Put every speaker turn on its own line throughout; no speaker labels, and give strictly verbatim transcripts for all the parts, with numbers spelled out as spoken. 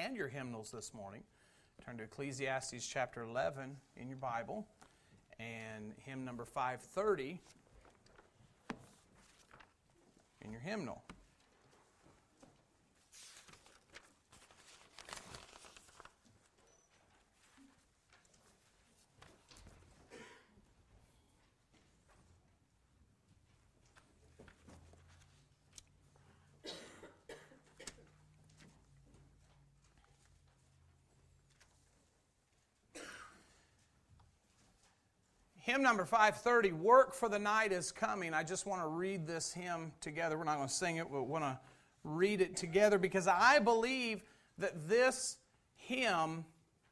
and your hymnals this morning. Turn to Ecclesiastes chapter eleven in your Bible and hymn number five thirty in your hymnal. Hymn number five thirty, Work for the Night is Coming. I just want to read this hymn together. We're not going to sing it, but we want to read it together because I believe that this hymn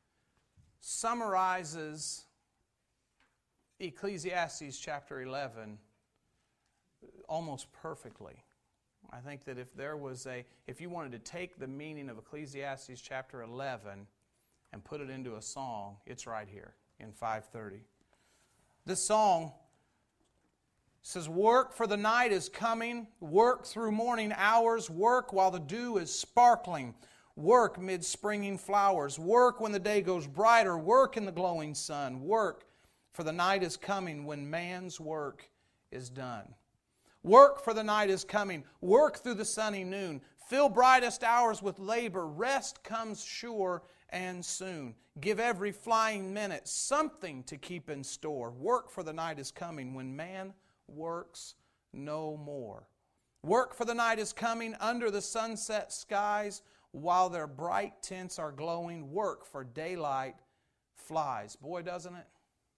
summarizes Ecclesiastes chapter eleven almost perfectly. I think that if there was a, if you wanted to take the meaning of Ecclesiastes chapter eleven and put it into a song, it's right here in five thirty. This song says, work for the night is coming, work through morning hours, work while the dew is sparkling, work mid springing flowers, work when the day goes brighter, work in the glowing sun, work for the night is coming when man's work is done. Work for the night is coming, work through the sunny noon, fill brightest hours with labor, rest comes sure and soon. Give every flying minute something to keep in store. Work for the night is coming when man works no more. Work for the night is coming under the sunset skies while their bright tints are glowing. Work for daylight flies. Boy, doesn't it?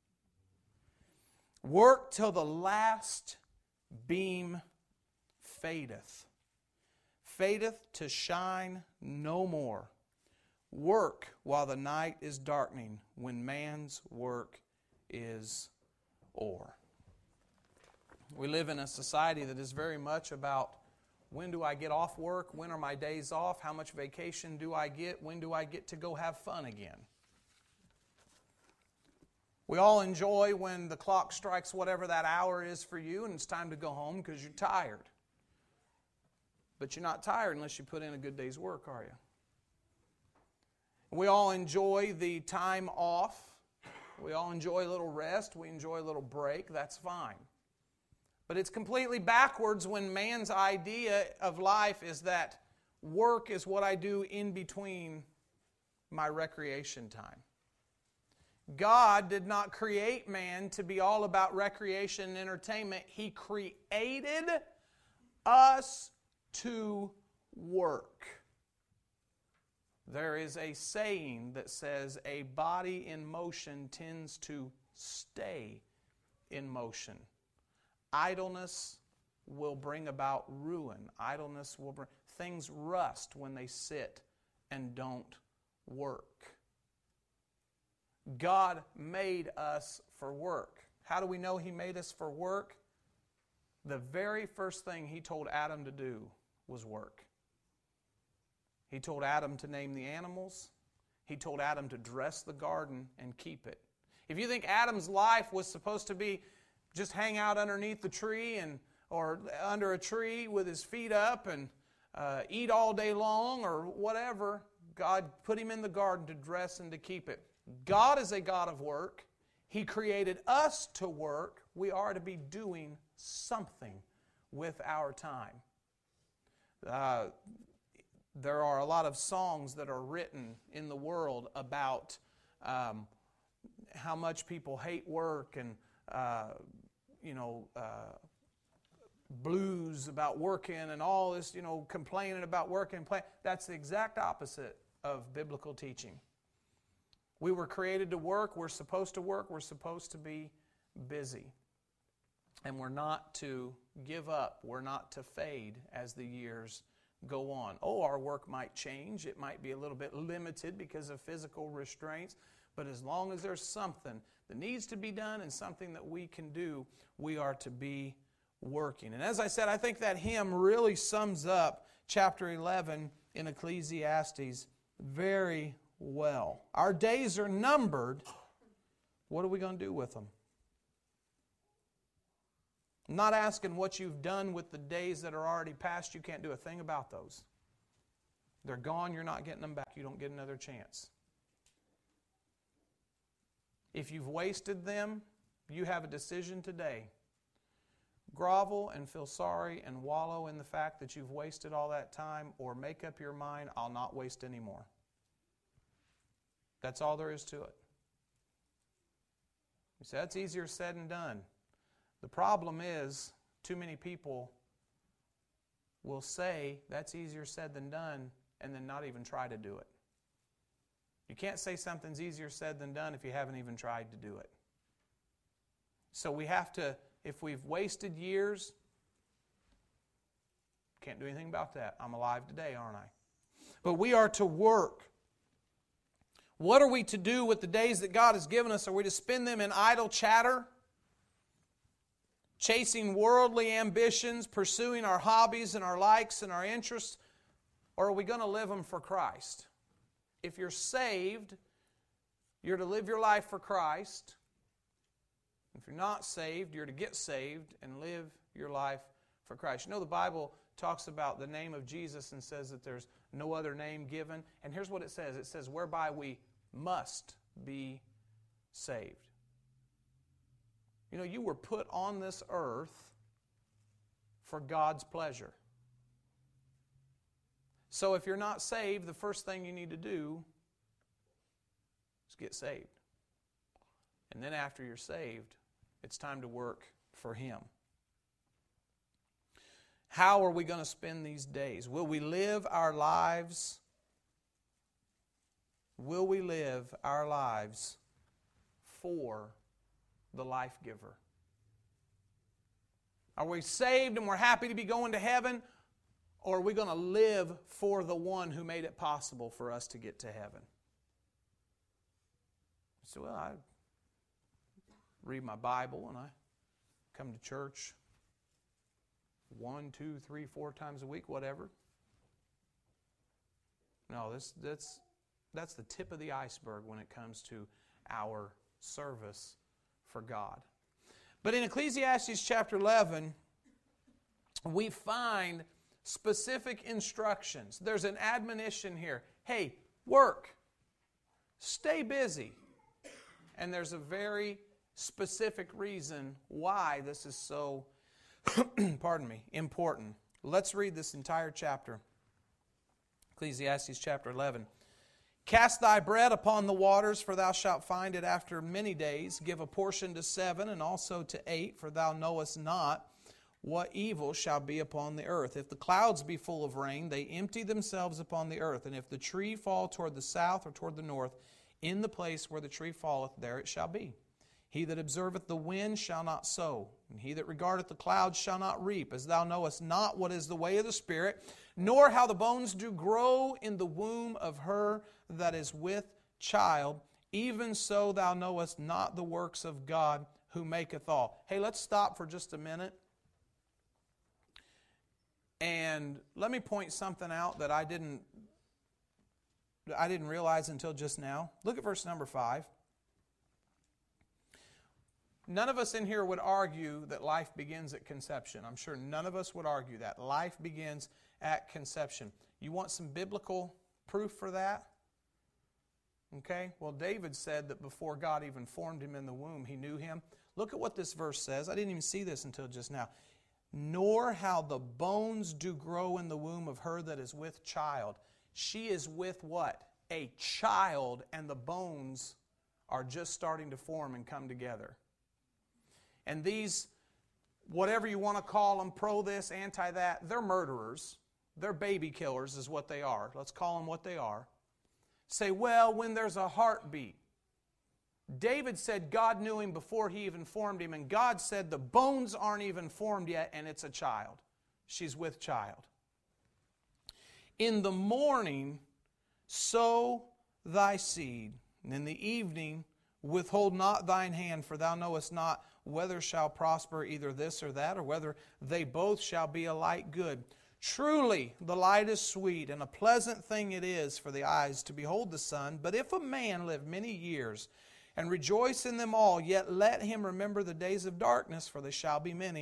Work till the last beam fadeth. Fadeth to shine no more. Work while the night is darkening, when man's work is o'er. We live in a society that is very much about when do I get off work, when are my days off, how much vacation do I get, when do I get to go have fun again. We all enjoy when the clock strikes whatever that hour is for you and it's time to go home because you're tired. But you're not tired unless you put in a good day's work, are you? We all enjoy the time off. We all enjoy a little rest. We enjoy a little break. That's fine. But it's completely backwards when man's idea of life is that work is what I do in between my recreation time. God did not create man to be all about recreation and entertainment. He created us to work. There is a saying that says a body in motion tends to stay in motion. Idleness will bring about ruin. Idleness will bring... Things rust when they sit and don't work. God made us for work. How do we know He made us for work? The very first thing He told Adam to do was work. He told Adam to name the animals. He told Adam to dress the garden and keep it. If you think Adam's life was supposed to be just hang out underneath the tree and or under a tree with his feet up and uh, eat all day long or whatever, God put him in the garden to dress and to keep it. God is a God of work. He created us to work. We are to be doing something with our time. Uh, There are a lot of songs that are written in the world about um, how much people hate work and, uh, you know, uh, blues about working and all this, you know, complaining about working and playing. That's the exact opposite of biblical teaching. We were created to work. We're supposed to work. We're supposed to be busy. And we're not to give up. We're not to fade as the years go on. Oh, our work might change. It might be a little bit limited because of physical restraints. But as long as there's something that needs to be done and something that we can do, we are to be working. And as I said, I think that hymn really sums up chapter eleven in Ecclesiastes very well. Our days are numbered. What are we going to do with them? I'm not asking what you've done with the days that are already past. You can't do a thing about those. They're gone, you're not getting them back. You don't get another chance. If you've wasted them, you have a decision today. Grovel and feel sorry and wallow in the fact that you've wasted all that time, or make up your mind, I'll not waste any more. That's all there is to it. You say, that's easier said than done. The problem is, too many people will say that's easier said than done and then not even try to do it. You can't say something's easier said than done if you haven't even tried to do it. So we have to, if we've wasted years, can't do anything about that. I'm alive today, aren't I? But we are to work. What are we to do with the days that God has given us? Are we to spend them in idle chatter? Chasing worldly ambitions, pursuing our hobbies and our likes and our interests? Or are we going to live them for Christ? If you're saved, you're to live your life for Christ. If you're not saved, you're to get saved and live your life for Christ. You know, the Bible talks about the name of Jesus and says that there's no other name given. And here's what it says. It says, whereby we must be saved. You know, you were put on this earth for God's pleasure. So if you're not saved, the first thing you need to do is get saved. And then after you're saved, it's time to work for Him. How are we going to spend these days? Will we live our lives? Will we live our lives for the life giver? Are we saved and we're happy to be going to heaven? Or are we going to live for the one who made it possible for us to get to heaven? So, well, I read my Bible and I come to church one, two, three, four times a week, whatever. No, this, that's, that's the tip of the iceberg when it comes to our service for God. But in Ecclesiastes chapter eleven, we find specific instructions. There's an admonition here. Hey, work. Stay busy. And there's a very specific reason why this is so, pardon me, important. Let's read this entire chapter. Ecclesiastes chapter eleven. Cast thy bread upon the waters, for thou shalt find it after many days. Give a portion to seven, and also to eight, for thou knowest not what evil shall be upon the earth. If the clouds be full of rain, they empty themselves upon the earth. And if the tree fall toward the south or toward the north, in the place where the tree falleth, there it shall be. He that observeth the wind shall not sow, and he that regardeth the clouds shall not reap. As thou knowest not what is the way of the Spirit, nor how the bones do grow in the womb of her that is with child, even so thou knowest not the works of God who maketh all. Hey, let's stop for just a minute. And let me point something out that I didn't, I didn't realize until just now. Look at verse number five. None of us in here would argue that life begins at conception. I'm sure none of us would argue that. Life begins at conception. You want some biblical proof for that? Okay, well, David said that before God even formed him in the womb, He knew him. Look at what this verse says. I didn't even see this until just now. Nor how the bones do grow in the womb of her that is with child. She is with what? A child, and the bones are just starting to form and come together. And these, whatever you want to call them, pro this, anti that, they're murderers. They're baby killers is what they are. Let's call them what they are. Say, well, when there's a heartbeat. David said God knew him before He even formed him, and God said the bones aren't even formed yet, and it's a child. She's with child. In the morning, sow thy seed, and in the evening, withhold not thine hand, for thou knowest not whether shall prosper either this or that, or whether they both shall be alike good. Truly, the light is sweet, and a pleasant thing it is for the eyes to behold the sun. But if a man live many years, and rejoice in them all, yet let him remember the days of darkness, for they shall be many.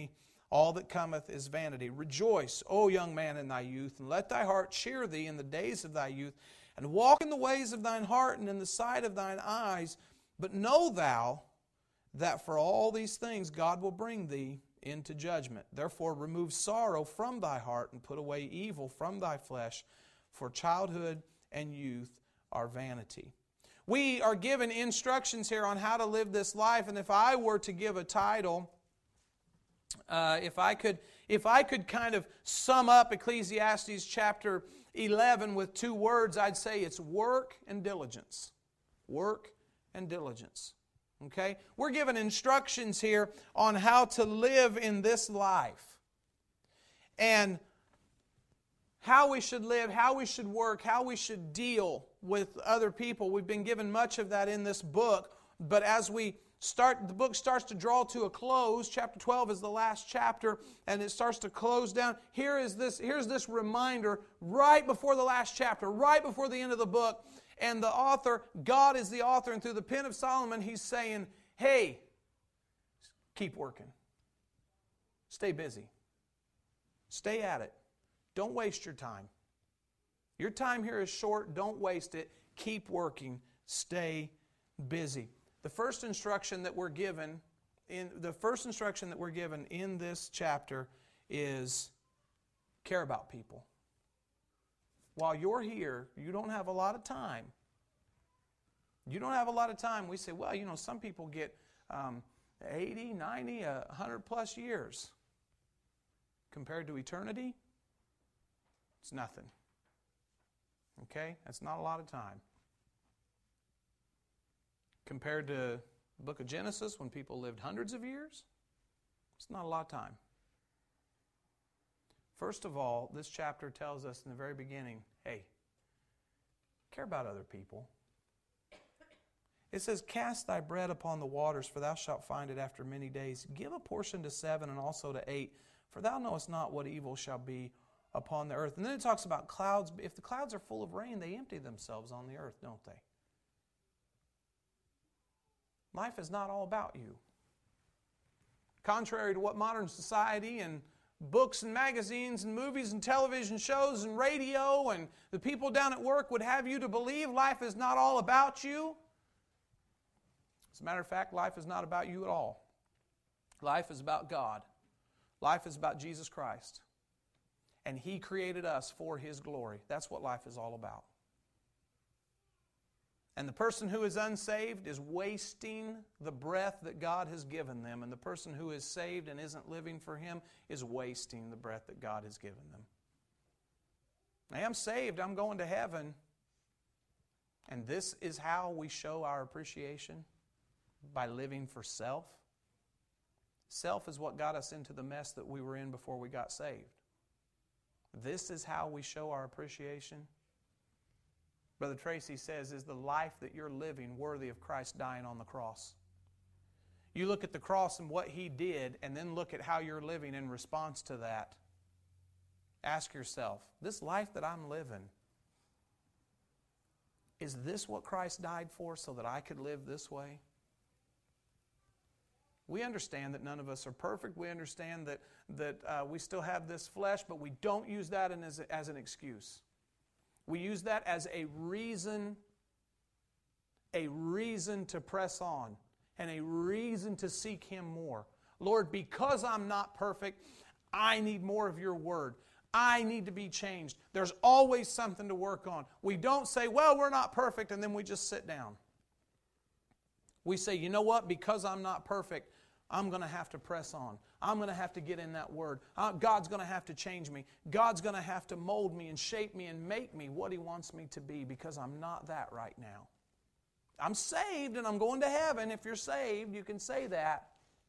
All that cometh is vanity. Rejoice, O young man, in thy youth, and let thy heart cheer thee in the days of thy youth, and walk in the ways of thine heart and in the sight of thine eyes. But know thou that for all these things God will bring thee into judgment. Therefore remove sorrow from thy heart, and put away evil from thy flesh, for childhood and youth are vanity. We are given instructions here on how to live this life, and if I were to give a title, uh, if I could, if I could kind of sum up Ecclesiastes chapter eleven with two words, I'd say it's work and diligence. Work and diligence. Okay? We're given instructions here on how to live in this life. And how we should live, how we should work, how we should deal with other people. We've been given much of that in this book, but as we start, the book starts to draw to a close. Chapter twelve is the last chapter, and it starts to close down. Here is this, here's this reminder right before the last chapter, right before the end of the book, and the author, God is the author, and through the pen of Solomon, he's saying, hey, keep working. Stay busy. Stay at it. Don't waste your time. Your time here is short. Don't waste it. Keep working. Stay busy. The first instruction that we're given in the first instruction that we're given in this chapter is care about people. While you're here, you don't have a lot of time. You don't have a lot of time. We say, well, you know, some people get um, eighty, ninety, one hundred plus years. Compared to eternity, it's nothing. Okay? That's not a lot of time. Compared to the book of Genesis, when people lived hundreds of years, it's not a lot of time. First of all, this chapter tells us in the very beginning, hey, care about other people. It says, cast thy bread upon the waters, for thou shalt find it after many days. Give a portion to seven and also to eight, for thou knowest not what evil shall be upon the earth. And then it talks about clouds. If the clouds are full of rain, they empty themselves on the earth, don't they? Life is not all about you. Contrary to what modern society and books and magazines and movies and television shows and radio and the people down at work would have you to believe, life is not all about you. As a matter of fact, life is not about you at all. Life is about God. Life is about Jesus Christ. And He created us for His glory. That's what life is all about. And the person who is unsaved is wasting the breath that God has given them. And the person who is saved and isn't living for Him is wasting the breath that God has given them. I am saved. I'm going to heaven. And this is how we show our appreciation, by living for self. Self is what got us into the mess that we were in before we got saved. This is how we show our appreciation. Brother Tracy says, is the life that you're living worthy of Christ dying on the cross? You look at the cross and what He did, and then look at how you're living in response to that. Ask yourself, this life that I'm living, is this what Christ died for so that I could live this way? We understand that none of us are perfect. We understand that, that uh, we still have this flesh, but we don't use that as, a, as an excuse. We use that as a reason, a reason to press on and a reason to seek Him more. Lord, because I'm not perfect, I need more of Your Word. I need to be changed. There's always something to work on. We don't say, well, we're not perfect, and then we just sit down. We say, you know what? Because I'm not perfect, I'm going to have to press on. I'm going to have to get in that Word. Uh, God's going to have to change me. God's going to have to mold me and shape me and make me what He wants me to be, because I'm not that right now. I'm saved and I'm going to heaven. If you're saved, you can say that.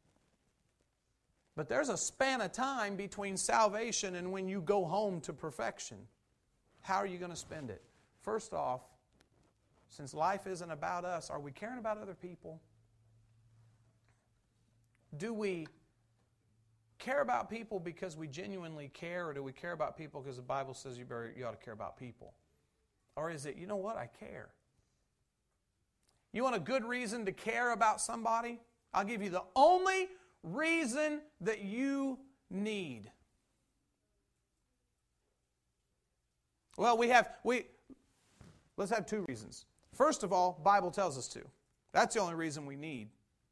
But there's a span of time between salvation and when you go home to perfection. How are you going to spend it? First off, since life isn't about us, are we caring about other people? Do we care about people because we genuinely care, or do we care about people because the Bible says you, better, you ought to care about people? Or is it, you know what, I care? You want a good reason to care about somebody? I'll give you the only reason that you need? Well, we have, we, let's have two reasons. First of all, Bible tells us to. That's the only reason we need.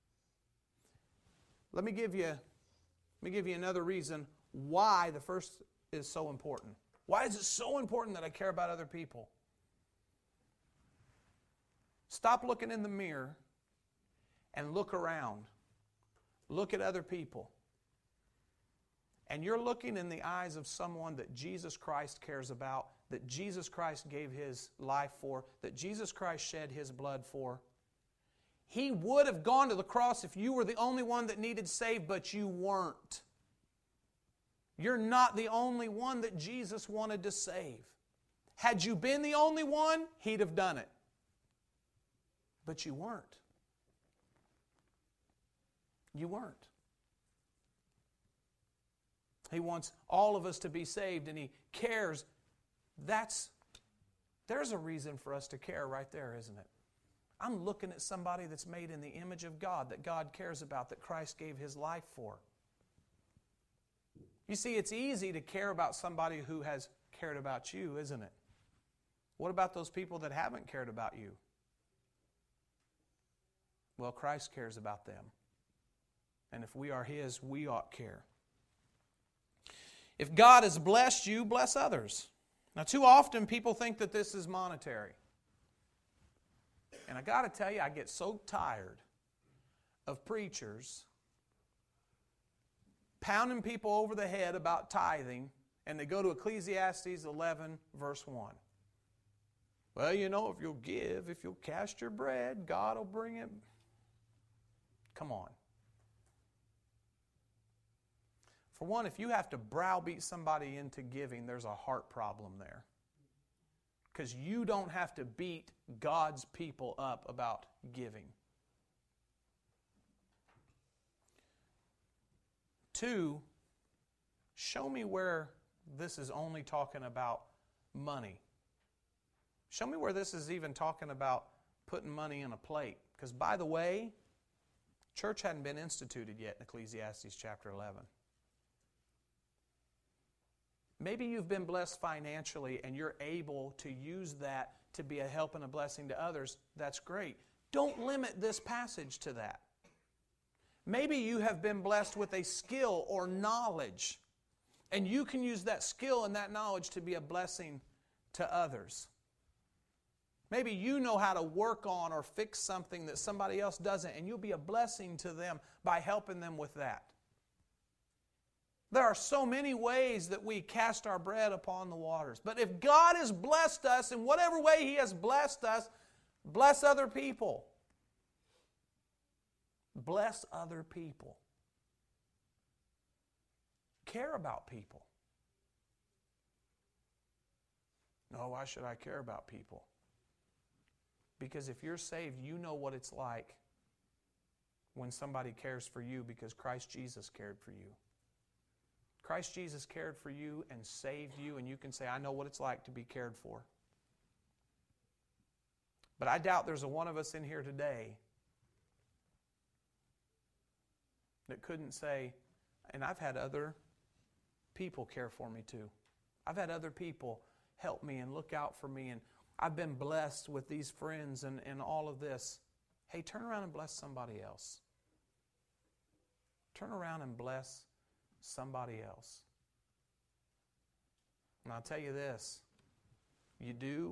Let me give you, let me give you another reason why the first is so important. Why is it so important that I care about other people? Stop looking in the mirror and look around. Look at other people. And you're looking in the eyes of someone that Jesus Christ cares about, that Jesus Christ gave His life for, that Jesus Christ shed His blood for. He would have gone to the cross if you were the only one that needed saved, but you weren't. You're not the only one that Jesus wanted to save. Had you been the only one, He'd have done it. But you weren't. You weren't. He wants all of us to be saved, and He cares. That's, there's a reason for us to care right there, isn't it? I'm looking at somebody that's made in the image of God, that God cares about, that Christ gave His life for. You see, it's easy to care about somebody who has cared about you, isn't it? What about those people that haven't cared about you? Well, Christ cares about them. And if we are His, we ought care. If God has blessed you, bless others. Now, too often people think that this is monetary. And I got to tell you, I get so tired of preachers pounding people over the head about tithing, and they go to Ecclesiastes eleven, verse one. Well, you know, if you'll give, if you'll cast your bread, God will bring it. Come on. For one, if you have to browbeat somebody into giving, there's a heart problem there. Because you don't have to beat God's people up about giving. Two, show me where this is only talking about money. Show me where this is even talking about putting money in a plate. Because, by the way, church hadn't been instituted yet in Ecclesiastes chapter eleven. Maybe you've been blessed financially and you're able to use that to be a help and a blessing to others. That's great. Don't limit this passage to that. Maybe you have been blessed with a skill or knowledge, and you can use that skill and that knowledge to be a blessing to others. Maybe you know how to work on or fix something that somebody else doesn't, and you'll be a blessing to them by helping them with that. There are so many ways that we cast our bread upon the waters. But if God has blessed us in whatever way He has blessed us, bless other people. Bless other people. Care about people. No, why should I care about people? Because if you're saved, you know what it's like when somebody cares for you because Christ Jesus cared for you. Christ Jesus cared for you and saved you, and you can say, I know what it's like to be cared for. But I doubt there's a one of us in here today that couldn't say, and I've had other people care for me too. I've had other people help me and look out for me, and I've been blessed with these friends and, and all of this. Hey, turn around and bless somebody else. Turn around and bless somebody else. And I'll tell you this, you do,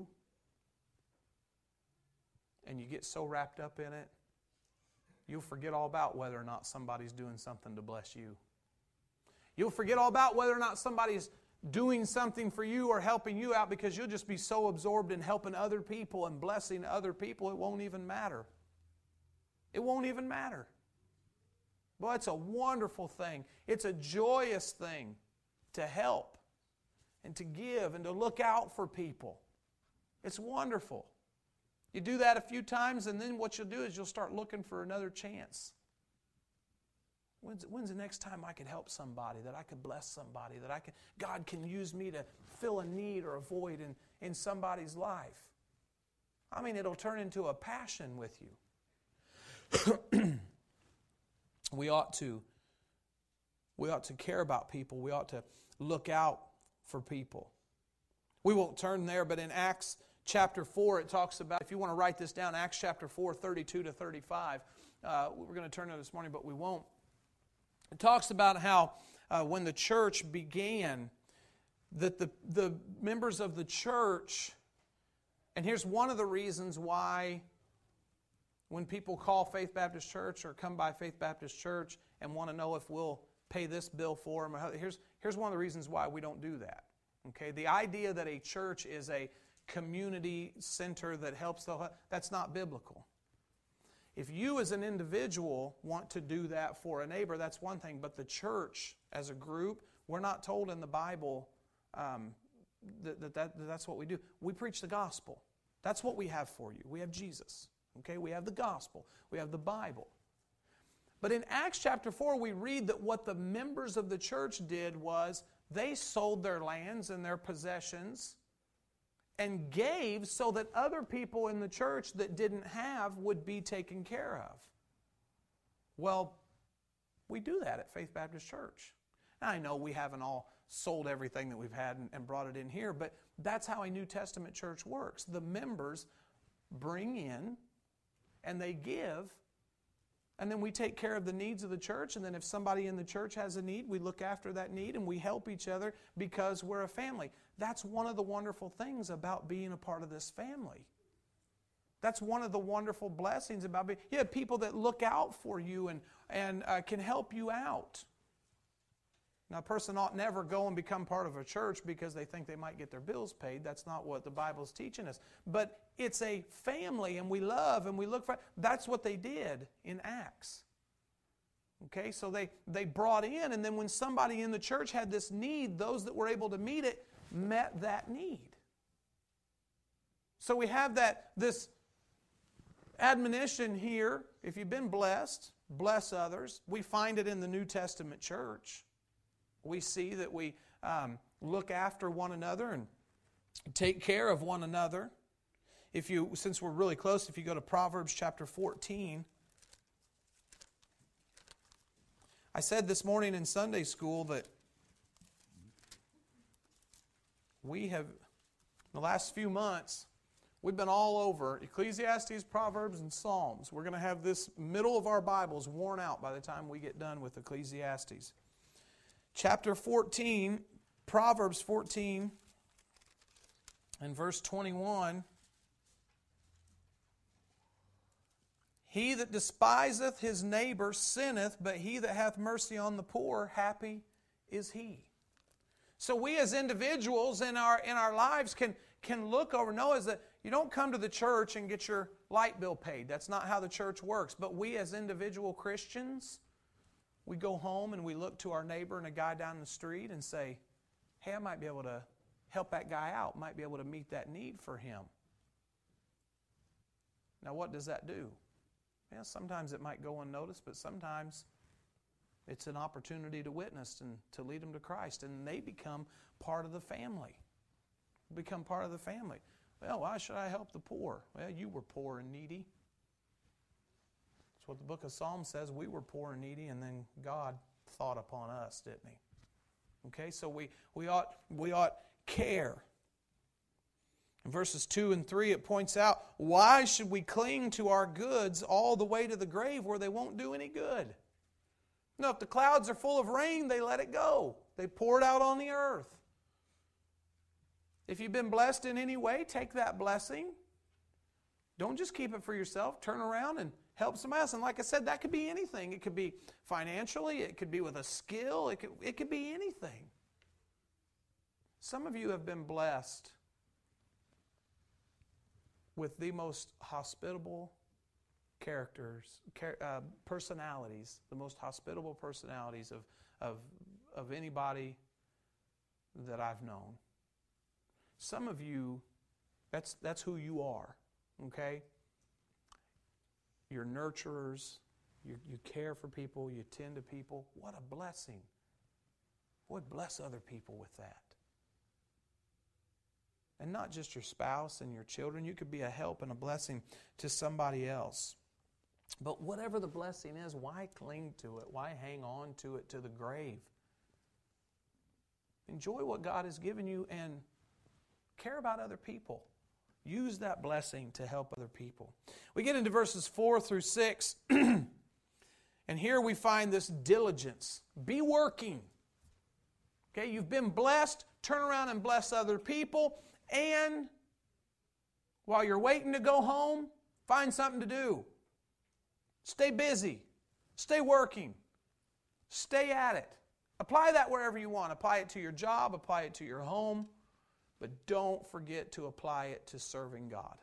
and you get so wrapped up in it, you'll forget all about whether or not somebody's doing something to bless you. You'll forget all about whether or not somebody's doing something for you or helping you out because you'll just be so absorbed in helping other people and blessing other people, it won't even matter. It won't even matter. Boy, it's a wonderful thing. It's a joyous thing to help and to give and to look out for people. It's wonderful. You do that a few times, and then what you'll do is you'll start looking for another chance. When's, when's the next time I could help somebody, that I could bless somebody, that I can, God can use me to fill a need or a void in, in somebody's life? I mean, it'll turn into a passion with you. We ought to We ought to care about people. We ought to look out for people. We won't turn there, but in Acts chapter four, it talks about, if you want to write this down, Acts chapter four, thirty-two to thirty-five. Uh, we're going to turn there this morning, but we won't. It talks about how uh, when the church began, that the, the members of the church, and here's one of the reasons why when people call Faith Baptist Church or come by Faith Baptist Church and want to know if we'll pay this bill for them, here's, here's one of the reasons why we don't do that. Okay, the idea that a church is a community center that helps the, that's not biblical. If you as an individual want to do that for a neighbor, that's one thing. But the church as a group, we're not told in the Bible um, that, that, that that's what we do. We preach the gospel. That's what we have for you. We have Jesus. Okay, we have the gospel. We have the Bible. But in Acts chapter four, we read that what the members of the church did was they sold their lands and their possessions and gave so that other people in the church that didn't have would be taken care of. Well, we do that at Faith Baptist Church. Now, I know we haven't all sold everything that we've had and brought it in here, but that's how a New Testament church works. The members bring in and they give, and then we take care of the needs of the church, and then if somebody in the church has a need, we look after that need and we help each other because we're a family. That's one of the wonderful things about being a part of this family. That's one of the wonderful blessings about being. You have people that look out for you and, and uh, can help you out. Now, a person ought never go and become part of a church because they think they might get their bills paid. That's not what the Bible's teaching us. But it's a family, and we love and we look for. That's what they did in Acts. Okay, so they, they brought in, and then when somebody in the church had this need, those that were able to meet it met that need. So we have that this admonition here. If you've been blessed, bless others. We find it in the New Testament church. We see that we um, look after one another and take care of one another. If you, since we're really close, if you go to Proverbs chapter fourteen, I said this morning in Sunday school that we have, in the last few months, we've been all over Ecclesiastes, Proverbs, and Psalms. We're going to have this middle of our Bibles worn out by the time we get done with Ecclesiastes. Chapter fourteen, Proverbs fourteen, and verse twenty-one. He that despiseth his neighbor sinneth, but he that hath mercy on the poor, happy is he. So we as individuals in our in our lives can, can look over, know is that you don't come to the church and get your light bill paid. That's not how the church works. But we as individual Christians, we go home and we look to our neighbor and a guy down the street and say, hey, I might be able to help that guy out, might be able to meet that need for him. Now what does that do? Yeah, sometimes it might go unnoticed, but sometimes it's an opportunity to witness and to lead them to Christ, and they become part of the family. Become part of the family. Well, why should I help the poor? Well, you were poor and needy. That's what the book of Psalms says. We were poor and needy, and then God thought upon us, didn't He? Okay, so we, we ought we ought care. In verses two and three, it points out, why should we cling to our goods all the way to the grave where they won't do any good? No, if the clouds are full of rain, they let it go. They pour it out on the earth. If you've been blessed in any way, take that blessing. Don't just keep it for yourself. Turn around and help somebody else. And like I said, that could be anything. It could be financially. It could be with a skill. It could, it could be anything. Some of you have been blessed with the most hospitable characters, uh, personalities, the most hospitable personalities of, of, of anybody that I've known. Some of you, that's, that's who you are, okay? You're nurturers, you, you care for people, you tend to people. What a blessing. Boy, bless other people with that. And not just your spouse and your children. You could be a help and a blessing to somebody else. But whatever the blessing is, why cling to it? Why hang on to it to the grave? Enjoy what God has given you and care about other people. Use that blessing to help other people. We get into verses four through six, and here we find this diligence. Be working. Okay, you've been blessed. Turn around and bless other people. And while you're waiting to go home, find something to do. Stay busy. Stay working. Stay at it. Apply that wherever you want. Apply it to your job. Apply it to your home. But don't forget to apply it to serving God.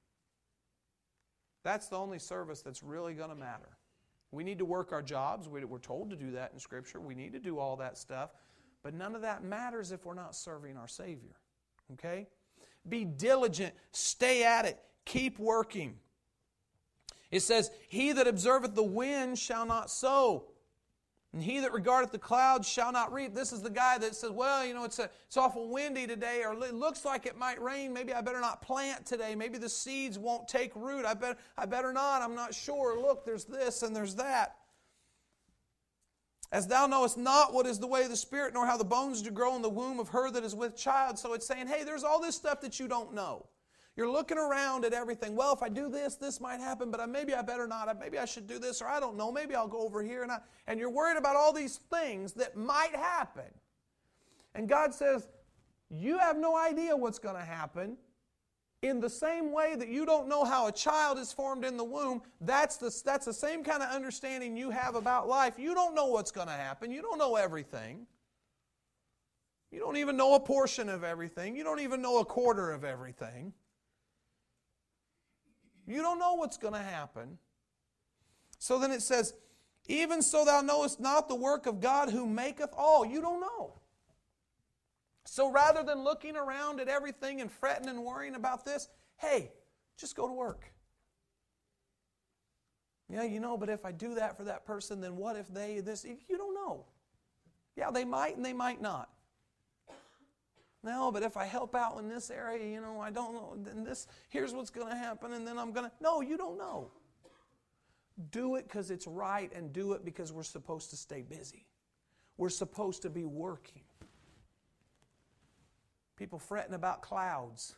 That's the only service that's really going to matter. We need to work our jobs. We're told to do that in Scripture. We need to do all that stuff. But none of that matters if we're not serving our Savior. Okay? Be diligent. Stay at it. Keep working. It says, he that observeth the wind shall not sow, and he that regardeth the clouds shall not reap. This is the guy that says, well, you know, it's, a, it's awful windy today, or it looks like it might rain. Maybe I better not plant today. Maybe the seeds won't take root. I, bet, I better not. I'm not sure. Look, there's this and there's that. As thou knowest not what is the way of the Spirit, nor how the bones do grow in the womb of her that is with child. So it's saying, hey, there's all this stuff that you don't know. You're looking around at everything. Well, if I do this, this might happen, but maybe I better not. Maybe I should do this, or I don't know. Maybe I'll go over here. And, I, and you're worried about all these things that might happen. And God says, you have no idea what's going to happen. In the same way that you don't know how a child is formed in the womb, that's the, that's the same kind of understanding you have about life. You don't know what's going to happen. You don't know everything. You don't even know a portion of everything. You don't even know a quarter of everything. You don't know what's going to happen. So then it says, even so thou knowest not the work of God who maketh all. You don't know. So rather than looking around at everything and fretting and worrying about this, hey, just go to work. Yeah, you know, but if I do that for that person, then what if they, this, you don't know. Yeah, they might and they might not. No, but if I help out in this area, you know, I don't know, then this, here's what's going to happen, and then I'm going to, no, you don't know. Do it because it's right, and do it because we're supposed to stay busy. We're supposed to be working. People fretting about clouds.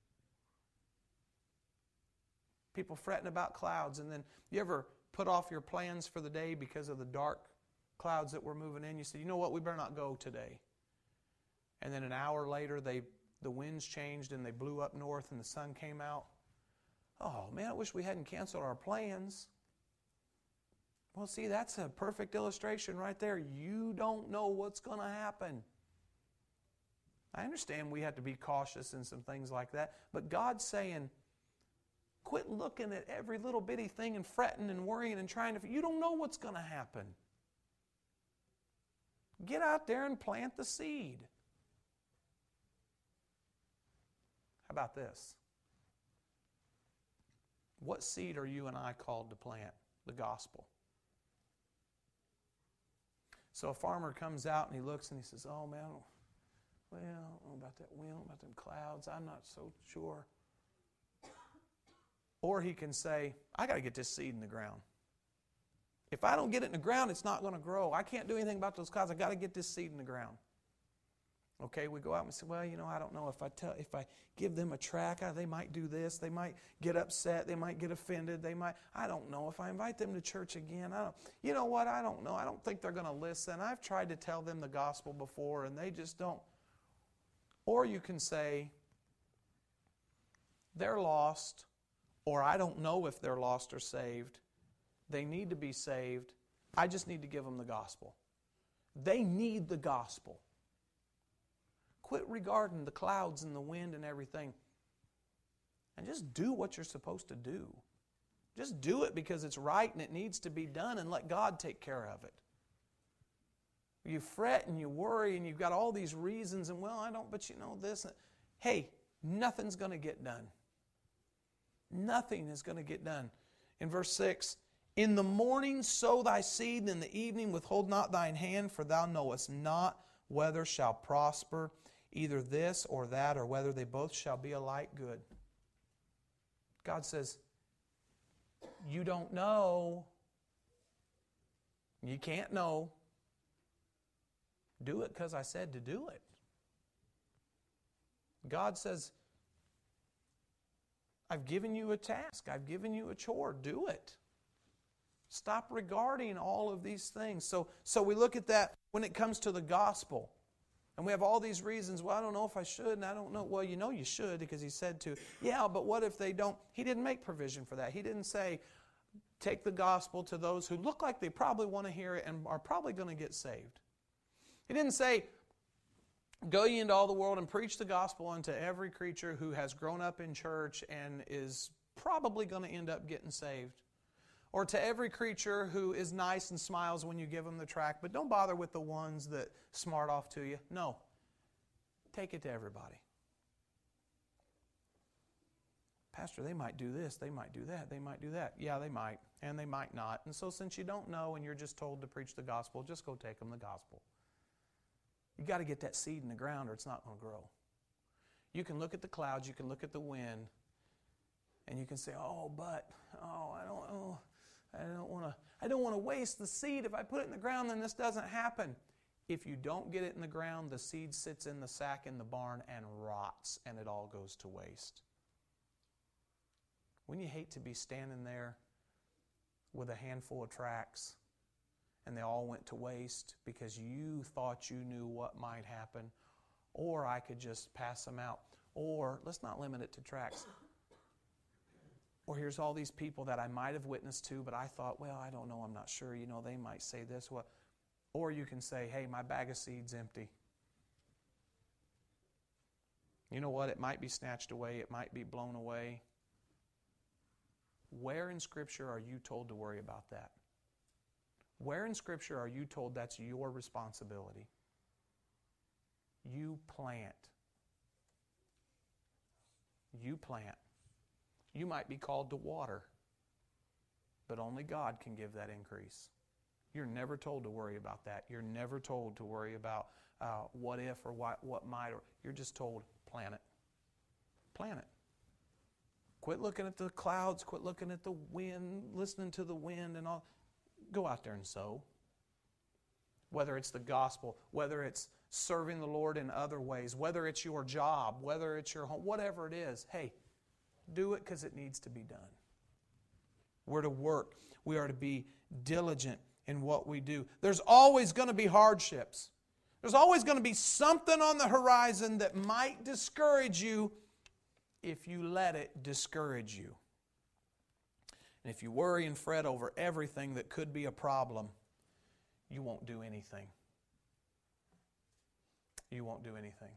People fretting about clouds, and then you ever put off your plans for the day because of the dark clouds that were moving in? You said, you know what, we better not go today. And then an hour later, they the winds changed and they blew up north and the sun came out. Oh, man, I wish we hadn't canceled our plans. Well, see, that's a perfect illustration right there. You don't know what's going to happen. I understand we have to be cautious in some things like that, but God's saying, quit looking at every little bitty thing and fretting and worrying and trying to... You don't know what's going to happen. Get out there and plant the seed. How about this? What seed are you and I called to plant? The gospel. So a farmer comes out and he looks and he says, oh man, well, I don't know about that wind, about them clouds, I'm not so sure. Or he can say, I got to get this seed in the ground. If I don't get it in the ground, it's not going to grow. I can't do anything about those clouds. I got to get this seed in the ground. Okay, we go out and say, well, you know, I don't know if I tell, if I give them a track, they might do this. They might get upset. They might get offended. They might, I don't know. If I invite them to church again, I don't, you know what, I don't know. I don't think they're going to listen. I've tried to tell them the gospel before and they just don't. Or you can say, they're lost, or I don't know if they're lost or saved. They need to be saved. I just need to give them the gospel. They need the gospel. Quit regarding the clouds and the wind and everything. And just do what you're supposed to do. Just do it because it's right and it needs to be done, and let God take care of it. You fret and you worry and you've got all these reasons and, well, I don't, but you know this. Hey, nothing's going to get done. Nothing is going to get done. In verse six, in the morning sow thy seed, and in the evening withhold not thine hand, for thou knowest not whether shall prosper either this or that, or whether they both shall be alike good. God says, you don't know, you can't know, do it because I said to do it. God says, I've given you a task. I've given you a chore. Do it. Stop regarding all of these things. So, so we look at that when it comes to the gospel. And we have all these reasons. Well, I don't know if I should, and I don't know. Well, you know you should because He said to. Yeah, but what if they don't? He didn't make provision for that. He didn't say, take the gospel to those who look like they probably want to hear it and are probably going to get saved. He didn't say, go ye into all the world and preach the gospel unto every creature who has grown up in church and is probably going to end up getting saved. Or to every creature who is nice and smiles when you give them the tract, but don't bother with the ones that smart off to you. No. Take it to everybody. Pastor, they might do this, they might do that, they might do that. Yeah, they might, and they might not. And so since you don't know and you're just told to preach the gospel, just go take them the gospel. You've got to get that seed in the ground or it's not going to grow. You can look at the clouds, you can look at the wind, and you can say, oh, but, oh, I don't, oh, I don't want to, I don't want to waste the seed. If I put it in the ground, then this doesn't happen. If you don't get it in the ground, the seed sits in the sack in the barn and rots, and it all goes to waste. Wouldn't you hate to be standing there with a handful of tracts and they all went to waste because you thought you knew what might happen? Or I could just pass them out. Or, let's not limit it to tracts. Or here's all these people that I might have witnessed to, but I thought, well, I don't know, I'm not sure. You know, they might say this. What? Or you can say, hey, my bag of seed's empty. You know what? It might be snatched away. It might be blown away. Where in Scripture are you told to worry about that? Where in Scripture are you told that's your responsibility? You plant. You plant. You might be called to water, but only God can give that increase. You're never told to worry about that. You're never told to worry about uh, what if or what, what might. Or you're just told, plant it. Plant it. Quit looking at the clouds. Quit looking at the wind, listening to the wind and all. Go out there and sow. Whether it's the gospel, whether it's serving the Lord in other ways, whether it's your job, whether it's your home, whatever it is, hey, do it because it needs to be done. We're to work. We are to be diligent in what we do. There's always going to be hardships. There's always going to be something on the horizon that might discourage you if you let it discourage you. And if you worry and fret over everything that could be a problem, you won't do anything. You won't do anything.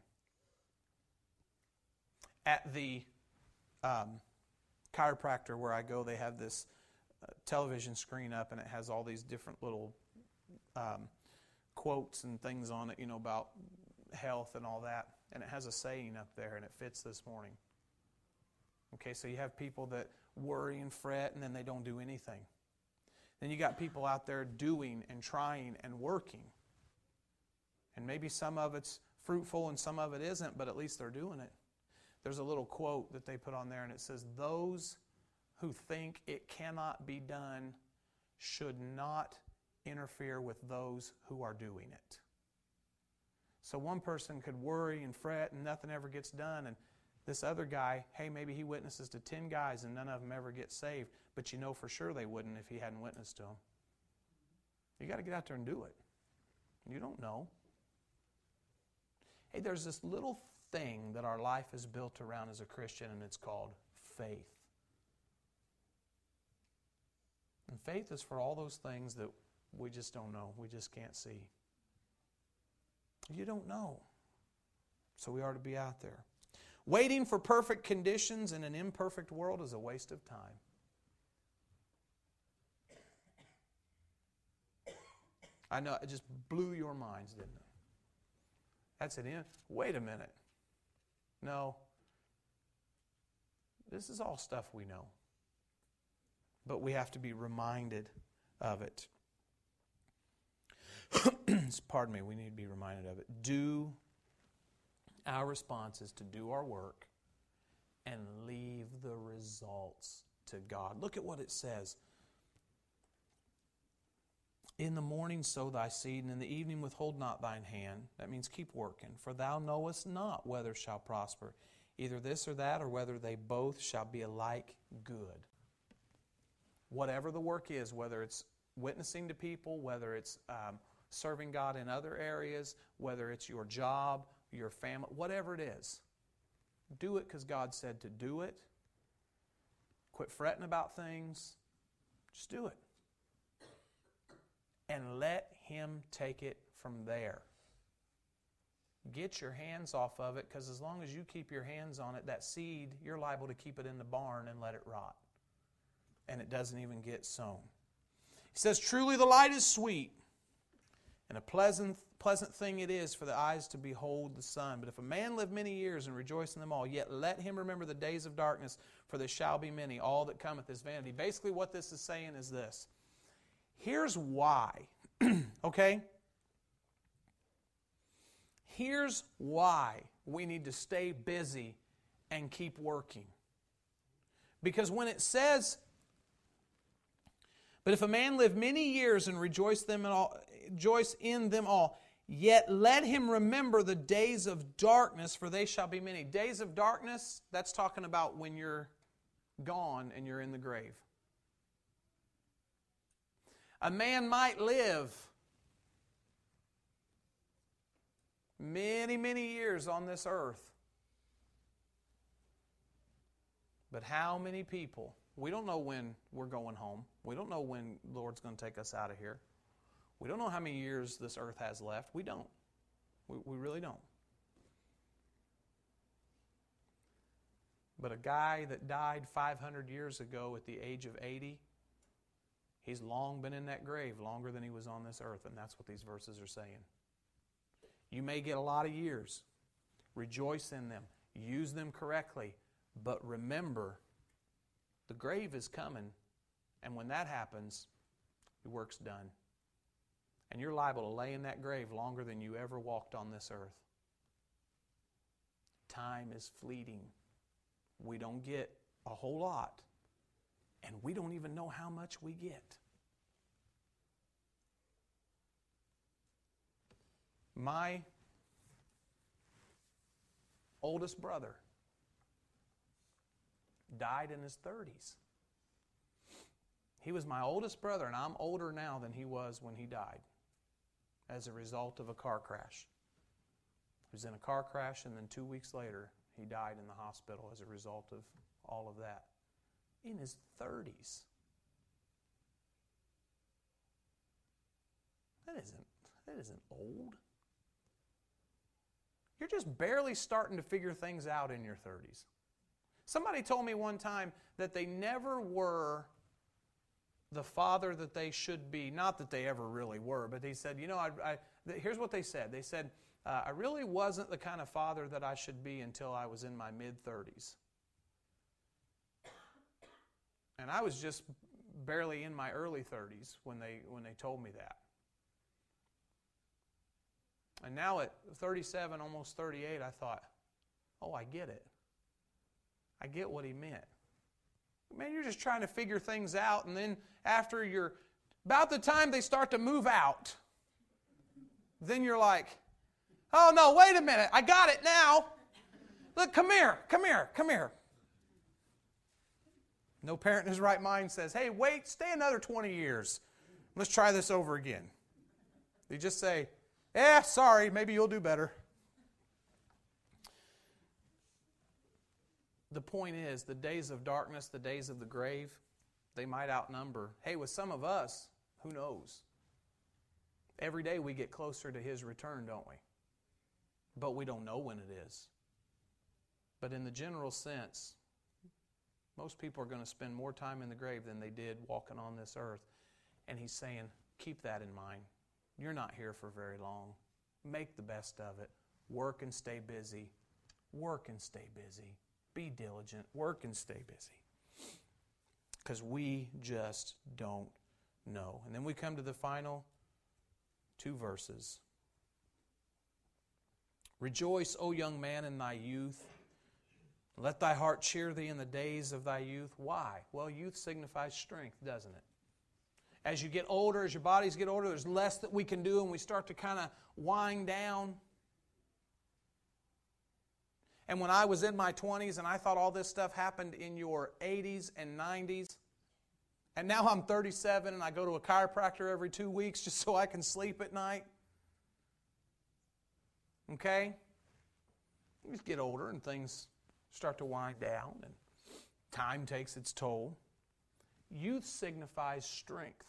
At the um, chiropractor where I go, they have this uh, television screen up, and it has all these different little um, quotes and things on it, you know, about health and all that. And it has a saying up there, and it fits this morning. Okay, so you have people that worry and fret, and then they don't do anything. Then you got people out there doing and trying and working. And maybe some of it's fruitful and some of it isn't, but at least they're doing it. There's a little quote that they put on there, and it says, those who think it cannot be done should not interfere with those who are doing it. So one person could worry and fret and nothing ever gets done, and this other guy, hey, maybe he witnesses to ten guys and none of them ever get saved, but you know for sure they wouldn't if he hadn't witnessed to them. You got to get out there and do it. You don't know. Hey, there's this little thing that our life is built around as a Christian, and it's called faith. And faith is for all those things that we just don't know, we just can't see. You don't know. So we are to be out there. Waiting for perfect conditions in an imperfect world is a waste of time. I know, it just blew your minds, didn't it? That's it. Wait a minute. No. This is all stuff we know. But we have to be reminded of it. Pardon me, we need to be reminded of it. Do Our response is to do our work and leave the results to God. Look at what it says. In the morning sow thy seed, and in the evening withhold not thine hand. That means keep working. For thou knowest not whether shall prosper, either this or that, or whether they both shall be alike good. Whatever the work is, whether it's witnessing to people, whether it's um, serving God in other areas, whether it's your job, your family, whatever it is, do it because God said to do it. Quit fretting about things. Just do it. And let Him take it from there. Get your hands off of it, because as long as you keep your hands on it, that seed, you're liable to keep it in the barn and let it rot. And it doesn't even get sown. He says, truly the light is sweet, and a pleasant, pleasant thing it is for the eyes to behold the sun. But if a man live many years and rejoice in them all, yet let him remember the days of darkness, for there shall be many. All that cometh is vanity. Basically what this is saying is this. Here's why, okay? Here's why we need to stay busy and keep working. Because when it says, but if a man live many years and rejoice them in all, rejoice in them all, yet let him remember the days of darkness, for they shall be many. Days of darkness, that's talking about when you're gone and you're in the grave. A man might live many, many years on this earth. But how many people? We don't know when we're going home. We don't know when the Lord's going to take us out of here. We don't know how many years this earth has left. We don't. We, we really don't. But a guy that died five hundred years ago at the age of eighty, he's long been in that grave, longer than he was on this earth, and that's what these verses are saying. You may get a lot of years. Rejoice in them. Use them correctly. But remember, the grave is coming, and when that happens, your work's done. And you're liable to lay in that grave longer than you ever walked on this earth. Time is fleeting. We don't get a whole lot, and we don't even know how much we get. My oldest brother died in his thirties. He was my oldest brother, and I'm older now than he was when he died as a result of a car crash. He was in a car crash, and then two weeks later, he died in the hospital as a result of all of that. In his thirties. That isn't, that isn't old. You're just barely starting to figure things out in your thirties. Somebody told me one time that they never were the father that they should be. Not that they ever really were, but they said, you know, I, I, here's what they said. They said, uh, I really wasn't the kind of father that I should be until I was in my mid-thirties. And I was just barely in my early thirties when they, when they told me that. And now at thirty-seven, almost thirty-eight, I thought, oh, I get it. I get what he meant. Man, you're just trying to figure things out, and then after you're, about the time they start to move out, then you're like, oh no, wait a minute, I got it now. Look, come here, come here, come here. No parent in his right mind says, hey, wait, stay another twenty years. Let's try this over again. They just say, eh, sorry, maybe you'll do better. The point is, the days of darkness, the days of the grave, they might outnumber. Hey, with some of us, who knows? Every day we get closer to His return, don't we? But we don't know when it is. But in the general sense, most people are going to spend more time in the grave than they did walking on this earth. And He's saying, keep that in mind. You're not here for very long. Make the best of it. Work and stay busy. Work and stay busy. Be diligent. Work and stay busy. Because we just don't know. And then we come to the final two verses. Rejoice, O young man, in thy youth. Let thy heart cheer thee in the days of thy youth. Why? Well, youth signifies strength, doesn't it? As you get older, as your bodies get older, there's less that we can do and we start to kind of wind down. And when I was in my twenties and I thought all this stuff happened in your eighties and nineties, and now I'm thirty-seven and I go to a chiropractor every two weeks just so I can sleep at night. Okay? You just get older and things start to wind down and time takes its toll. Youth signifies strength.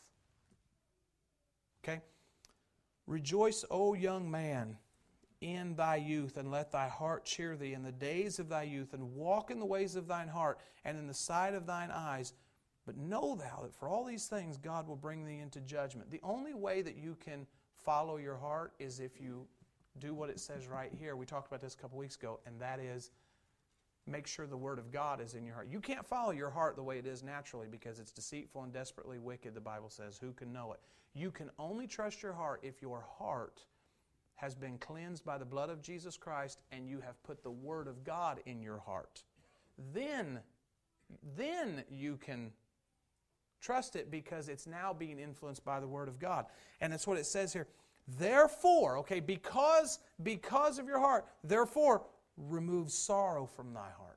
Okay? Rejoice, O young man, in thy youth, and let thy heart cheer thee in the days of thy youth, and walk in the ways of thine heart, and in the sight of thine eyes. But know thou that for all these things God will bring thee into judgment. The only way that you can follow your heart is if you do what it says right here. We talked about this a couple weeks ago, and that is make sure the Word of God is in your heart. You can't follow your heart the way it is naturally because it's deceitful and desperately wicked, the Bible says. Who can know it? You can only trust your heart if your heart has been cleansed by the blood of Jesus Christ and you have put the Word of God in your heart. Then, then you can trust it because it's now being influenced by the Word of God. And that's what it says here. Therefore, okay, because, because of your heart, therefore, remove sorrow from thy heart.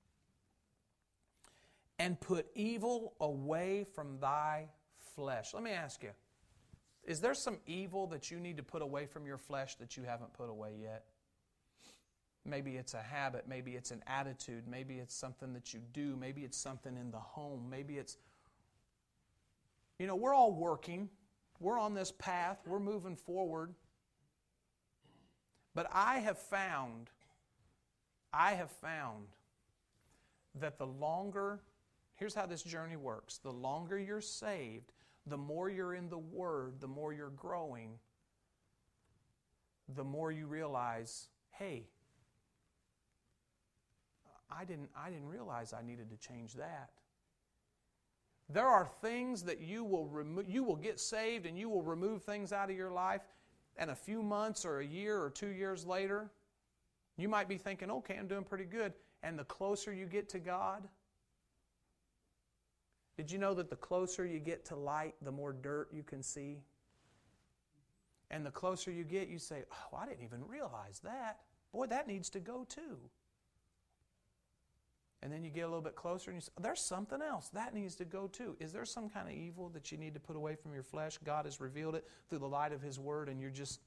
And put evil away from thy flesh. Let me ask you, is there some evil that you need to put away from your flesh that you haven't put away yet? Maybe it's a habit, maybe it's an attitude, maybe it's something that you do, maybe it's something in the home, maybe it's... You know, we're all working. We're on this path. We're moving forward. But I have found, I have found that the longer, here's how this journey works. The longer you're saved, the more you're in the Word, the more you're growing, the more you realize, hey, I didn't, I didn't realize I needed to change that. There are things that you will remove, you will get saved and you will remove things out of your life, and a few months or a year or two years later, you might be thinking, okay, I'm doing pretty good. And the closer you get to God, did you know that the closer you get to light, the more dirt you can see? And the closer you get, you say, oh, I didn't even realize that. Boy, that needs to go too. And then you get a little bit closer and you say, there's something else. That needs to go too. Is there some kind of evil that you need to put away from your flesh? God has revealed it through the light of His Word and you're just,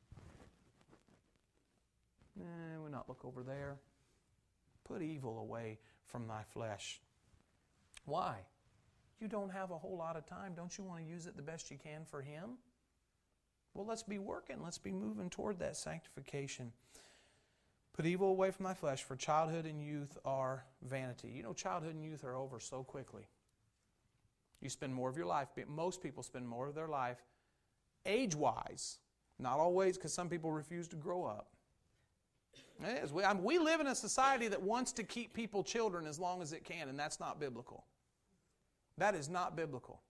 eh, we'll not look over there. Put evil away from thy flesh. Why? You don't have a whole lot of time. Don't you want to use it the best you can for Him? Well, let's be working. Let's be moving toward that sanctification. Put evil away from thy flesh, for childhood and youth are vanity. You know, childhood and youth are over so quickly. You spend more of your life, most people spend more of their life age-wise. Not always, because some people refuse to grow up. It is. We, I mean, we live in a society that wants to keep people children as long as it can, and that's not biblical. That is not biblical.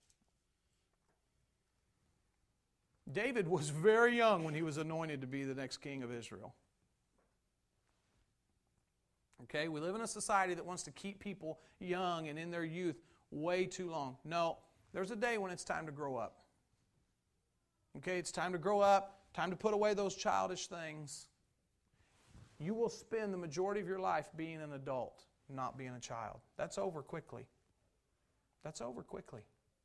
David was very young when he was anointed to be the next king of Israel. Okay, we live in a society that wants to keep people young and in their youth way too long. No, there's a day when it's time to grow up. Okay, it's time to grow up, time to put away those childish things. You will spend the majority of your life being an adult, not being a child. That's over quickly. That's over quickly.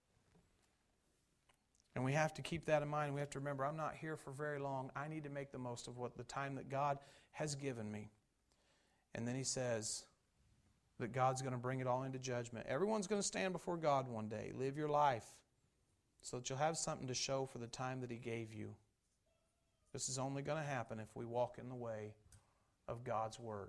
And we have to keep that in mind. We have to remember, I'm not here for very long. I need to make the most of what the time that God has given me. And then he says that God's going to bring it all into judgment. Everyone's going to stand before God one day. Live your life so that you'll have something to show for the time that He gave you. This is only going to happen if we walk in the way of God's Word.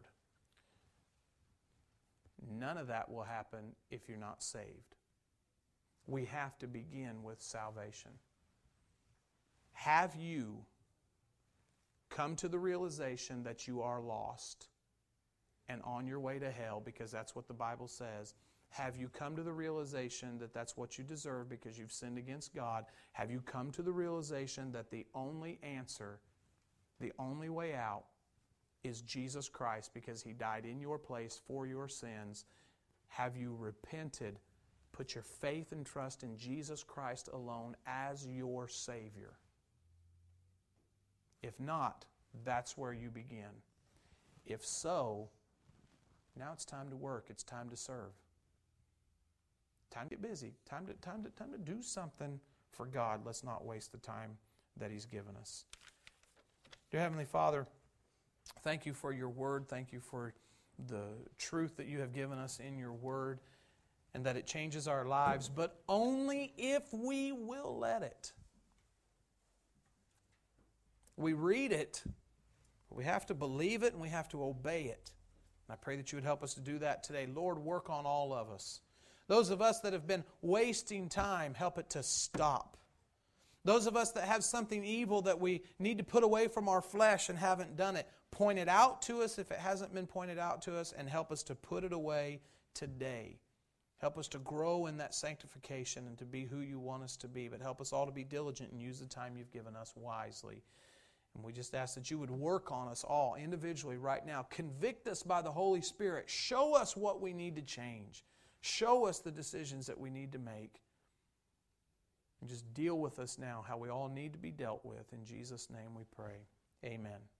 None of that will happen if you're not saved. We have to begin with salvation. Have you come to the realization that you are lost and on your way to hell, because that's what the Bible says? Have you come to the realization that that's what you deserve because you've sinned against God? Have you come to the realization that the only answer, the only way out, is Jesus Christ because He died in your place for your sins. Have you repented? Put your faith and trust in Jesus Christ alone as your Savior. If not, that's where you begin. If so, now it's time to work. It's time to serve. Time to get busy. Time to, time to, time to do something for God. Let's not waste the time that He's given us. Dear Heavenly Father, thank You for Your Word. Thank You for the truth that You have given us in Your Word, and that it changes our lives, but only if we will let it. We read it, but we have to believe it and we have to obey it. And I pray that You would help us to do that today. Lord, work on all of us. Those of us that have been wasting time, help it to stop. Those of us that have something evil that we need to put away from our flesh and haven't done it, point it out to us if it hasn't been pointed out to us, and help us to put it away today. Help us to grow in that sanctification and to be who You want us to be. But help us all to be diligent and use the time You've given us wisely. And we just ask that You would work on us all individually right now. Convict us by the Holy Spirit. Show us what we need to change. Show us the decisions that we need to make. And just deal with us now how we all need to be dealt with. In Jesus' name we pray. Amen.